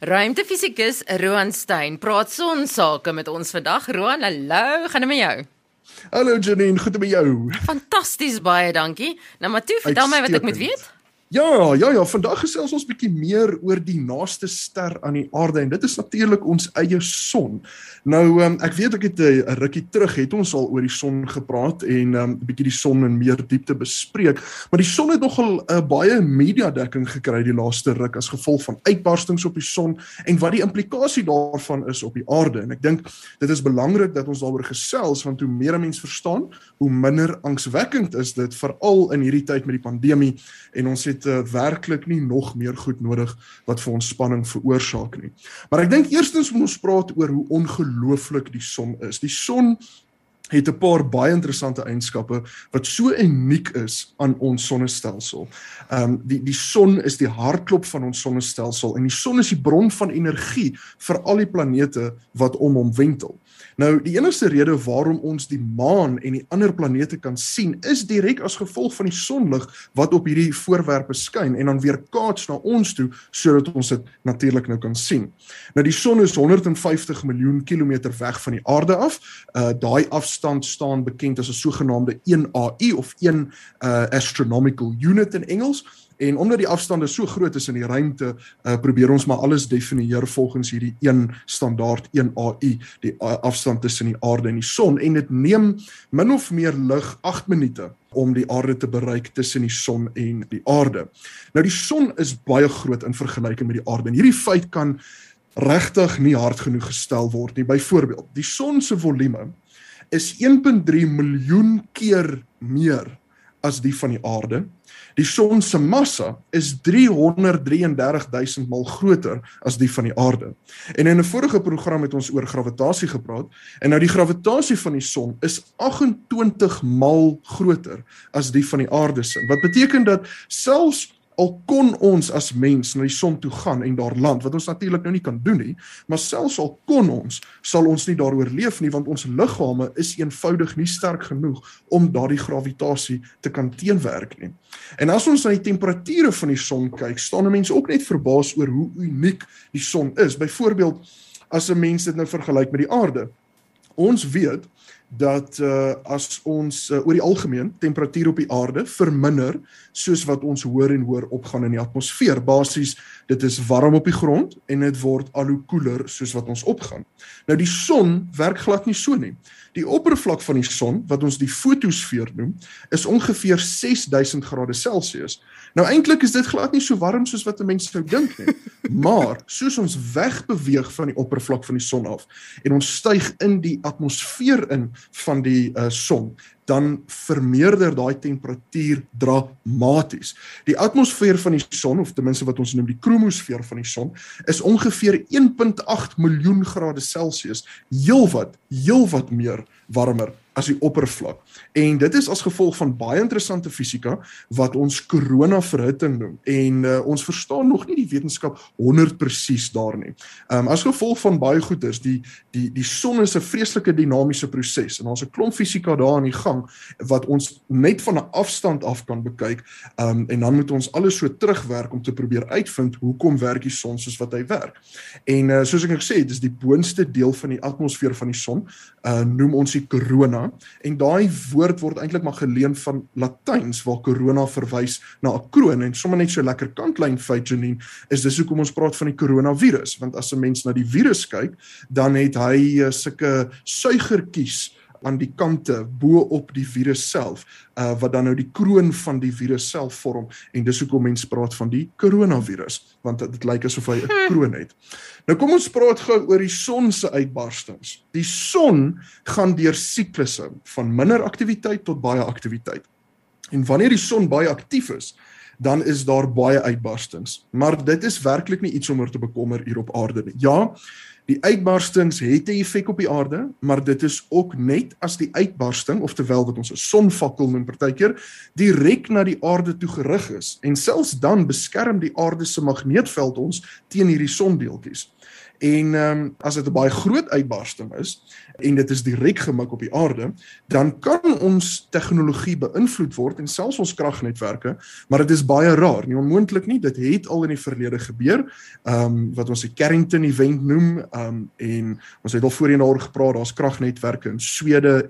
Ruimtefisikus Roan Steyn praat sonsake met ons vandag. Roan, hallo, gaan dit met jou? Hallo Janine, goed met jou? Fantasties, baie dankie. Nou maar toe, vertel my wat ek moet weet. Ja, vandag gesels ons bietjie meer oor die naaste ster aan die aarde en dit is natuurlik ons eie son. Nou, ek weet ek het 'n rukkie terug het ons al oor die son gepraat en bietjie die son in meer diepte bespreek, maar die son het nogal baie mediadekking gekry die laaste ruk as gevolg van uitbarstings op die son en wat die implikasie daarvan is op die aarde. En ek dink dit is belangrik dat ons daaroor gesels, want hoe meer 'n mens verstaan, hoe minder angswekkend is dit, veral in hierdie tyd met die pandemie en ons het werklik nie nog meer goed nodig wat vir ons spanning veroorsaak nie. Maar ek dink eerstens moet ons praat oor hoe ongelooflik die son is. Die son het 'n paar baie interessante eienskappe wat so uniek is aan ons sonnestelsel. Die son is die hartklop van ons sonnestelsel en die son is die bron van energie vir al die planete wat om hom wentel. Nou, die enigste rede waarom ons die maan en die ander planete kan sien, is direk as gevolg van die sonlig wat op hierdie voorwerpe skyn en dan weer kaats na ons toe, sodat ons dit natuurlik nou kan sien. Nou, die son is 150 miljoen kilometer weg van die aarde af. Daai afstand staan bekend as 'n sogenaamde 1 AU of 1 astronomical unit in Engels. En omdat die afstande so groot is in die ruimte, probeer ons maar alles definieer volgens hierdie een standaard 1 AU, die afstand tussen die aarde en die son. En dit neem min of meer lig 8 minute om die aarde te bereik tussen die son en die aarde. Nou die son is baie groot in vergelyking met die aarde. En hierdie feit kan regtig nie hard genoeg gestel word nie. Byvoorbeeld, die son se volume is 1,3 miljoen keer meer as die van die aarde. Die son se massa is 333.000 mal groter as die van die aarde. En in 'n vorige program het ons oor gravitasie gepraat, en nou die gravitasie van die son is 28 mal groter as die van die aarde se. Wat beteken dat selfs al kon ons as mens na die son toe gaan en daar land, wat ons natuurlik nou nie kan doen nie, maar selfs al kon ons, sal ons nie daar oorleef nie, want ons liggame is eenvoudig nie sterk genoeg om daardie gravitasie te kan teenwerk nie. En as ons na die temperature van die son kyk, staan 'n mens ook net verbaas oor hoe uniek die son is. Byvoorbeeld, as 'n mens dit nou vergelyk met die aarde, ons weet dat as ons oor die algemeen temperatuur op die aarde verminder, soos wat ons hoër en hoër opgaan in die atmosfeer. Basies, dit is warm op die grond en dit word al hoe koeler soos wat ons opgaan. Nou die son werk glad nie so nie. Die oppervlak van die son, wat ons die fotosfeer noem, is ongeveer 6000 grade Celsius. Nou eintlik is dit glad nie so warm soos wat 'n mens sou dink nie. Maar soos ons wegbeweeg van die oppervlak van die son af en ons styg in die atmosfeer in van die son, dan vermeerder daai temperatuur dramaties. Die atmosfeer van die son, of ten minste wat ons noem die kromosfeer van die son, is ongeveer 1,8 miljoen grade Celsius, heelwat meer warmer as die oppervlak. En dit is as gevolg van baie interessante fisika wat ons koronaverhitting noem. En ons verstaan nog nie die wetenskap 100 presies daar nie. As gevolg van baie goeders, die son is 'n vreeslike dinamiese proses en ons 'n klomp fisika daar aan die gang wat ons net van 'n afstand af kan bekyk, en dan moet ons alles so terugwerk om te probeer uitvind hoekom werk die son soos wat hy werk. En soos ek nou gesê het, dis die boonste deel van die atmosfeer van die son, noem ons die korona. En daai woord word eintlik maar geleen van Latyns, waar korona verwys na 'n kroon, en sommer net so lekker kantlyn feit, Janine, is dis hoekom ons praat van die koronavirus, want as 'n mens na die virus kyk, dan het hy sulke suigertjies aan die kante bo op die virus self, wat dan nou die kroon van die virus self vorm, en dis hoekom mense praat van die coronavirus, want dit lyk asof hy 'n kroon het. Nou kom ons praat gou oor die son se uitbarstings. Die son gaan deur siklusse van minder aktiwiteit tot baie aktiwiteit. En wanneer die son baie aktief is, dan is daar baie uitbarstings. Maar dit is werklik nie iets om oor te bekommer hier op aarde nie. Ja, die uitbarstings het 'n effek op die aarde, maar dit is ook net as die uitbarsting, oftewel wat ons 'n sonvakkel noem partykeer, direk na die aarde toe gerig is. En selfs dan beskerm die aarde se magneetveld ons teen hierdie sondeeltjies. En as dit 'n baie groot uitbarsting is en dit is direk gemik op die aarde, dan kan ons tegnologie beïnvloed word en selfs ons kragnetwerke, maar dit is baie raar, nie onmoontlik nie. Dit het al in die verlede gebeur, wat ons die Carrington event noem, en ons het al voorheen daaroor gepraat, daar's kragnetwerke in Swede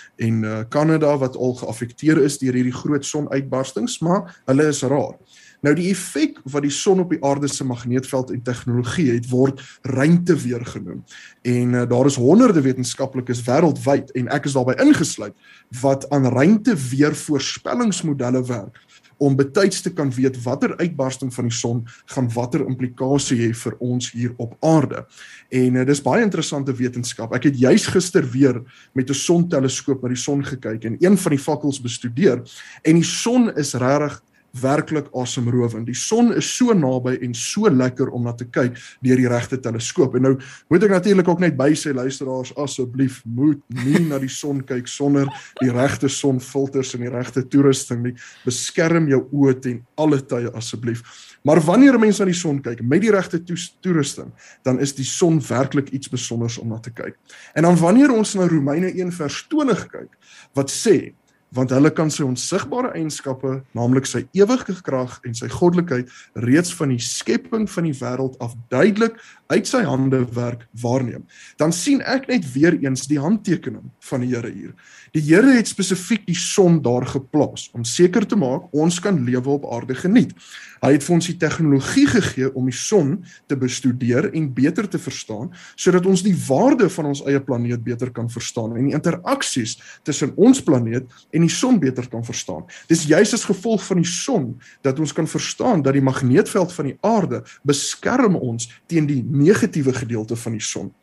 en Kanada wat al geaffekteer is deur hierdie groot sonuitbarstings, maar hulle is raar. Nou die effek wat die son op die aarde se magneetveld en tegnologie het, word ruimteweer genoem. En daar is honderde wetenskaplikes wêreldwyd, en ek is daarbey ingesluit, wat aan ruimteweer voorspellingsmodelle werk, om betyds te kan weet watter uitbarsting van die son gaan watter implikasie hê vir ons hier op aarde. En dis baie interessante wetenskap. Ek het juis gister weer met 'n sonteleskoop na die son gekyk en een van die vakkels bestudeer, en die son is regtig werklik asemrowend. Die son is so naby en so lekker om na te kyk deur die regte teleskoop. En nou moet ek natuurlik ook net by sê, luisteraars, asseblief moet nie na die son kyk sonder die regte sonfilters en die regte toerusting nie. Beskerm jou oë ten alle tye asseblief. Maar wanneer 'n mens na die son kyk met die regte toerusting, dan is die son werklik iets besonders om na te kyk. En dan wanneer ons na Romeine 1:20 kyk, wat sê, want hulle kan sy onsigbare eienskappe, naamlik sy ewige krag en sy goddelikheid, reeds van die skepping van die wêreld af duidelik uit sy hande werk waarneem. Dan sien ek net weer eens die handtekening van die Here hier. Die Here het spesifiek die son daar geplaas, om seker te maak, ons kan lewe op aarde geniet. Hy het vir ons die tegnologie gegee om die son te bestudeer en beter te verstaan, sodat ons die waarde van ons eie planeet beter kan verstaan en die interaksies tussen ons planeet en die son beter kan verstaan. Dis juis as gevolg van die son dat ons kan verstaan dat die magneetveld van die aarde beskerm ons teen die negatiewe gedeelte van die son.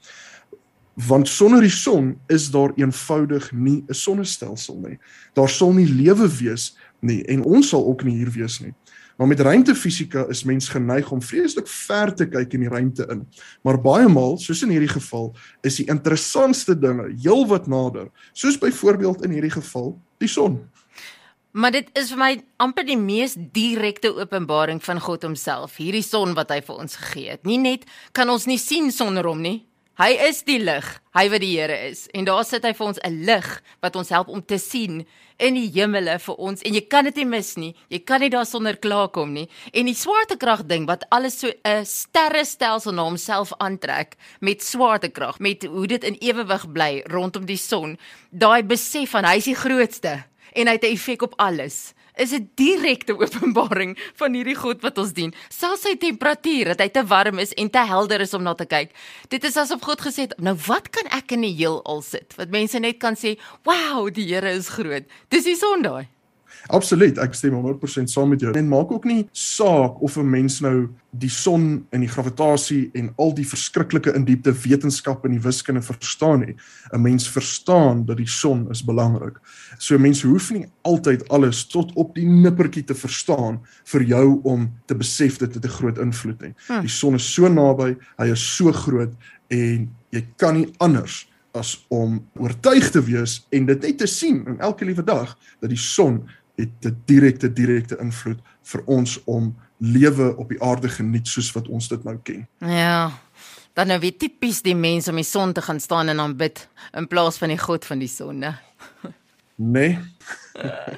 Want sonder die son is daar eenvoudig nie 'n sonnestelsel nie. Daar sal nie lewe wees nie, en ons sal ook nie hier wees nie. Maar met ruimtefisika is mens geneig om vreeslik ver te kyk in die ruimte in. Maar baie maal, soos in hierdie geval, is die interessantste dinge heelwat nader, soos byvoorbeeld in hierdie geval die son. Maar dit is vir my amper die mees direkte openbaring van God homself, hierdie son wat hy vir ons gegee het. Nie net kan ons nie sien sonder hom nie. Hy is die lig, hy wat die Here is. En daar sit hy vir ons 'n lig wat ons help om te sien in die hemele vir ons. En jy kan dit nie mis nie. Jy kan nie daarsonder klaarkom nie. En die swaartekrag ding wat alles so 'n sterrestelsel na homself aantrek met swaartekrag, met hoe dit in ewewig bly rondom die son. Daai besef van hy is die grootste en hy het 'n effek op alles. Is 'n direkte openbaring van hierdie God wat ons dien. Selfs sy temperatuur, dat hy te warm is en te helder is om na te kyk. Dit is asof God gesê het, nou wat kan ek in die heelal sit? Wat mense net kan sê, wow, die Here is groot. Dis die son daai. Absoluut, ek stem 100% saam met jou. En maak ook nie saak of 'n mens nou die son en die gravitasie en al die verskriklike in diepte wetenskap en die wiskunde verstaan nie. 'n Mens verstaan dat die son is belangrik. So mense hoef nie altyd alles tot op die nippertjie te verstaan vir jou om te besef dit het 'n groot invloed nie. Die son is so naby, hy is so groot en jy kan nie anders as om oortuig te wees en dit net te sien in elke liewe dag dat die son het 'n direkte invloed vir ons om lewe op die aarde geniet soos wat ons dit nou ken. Ja, dan nou weer tipies die mens om die son te gaan staan en aanbid in plaas van die God van die son, né? Nee.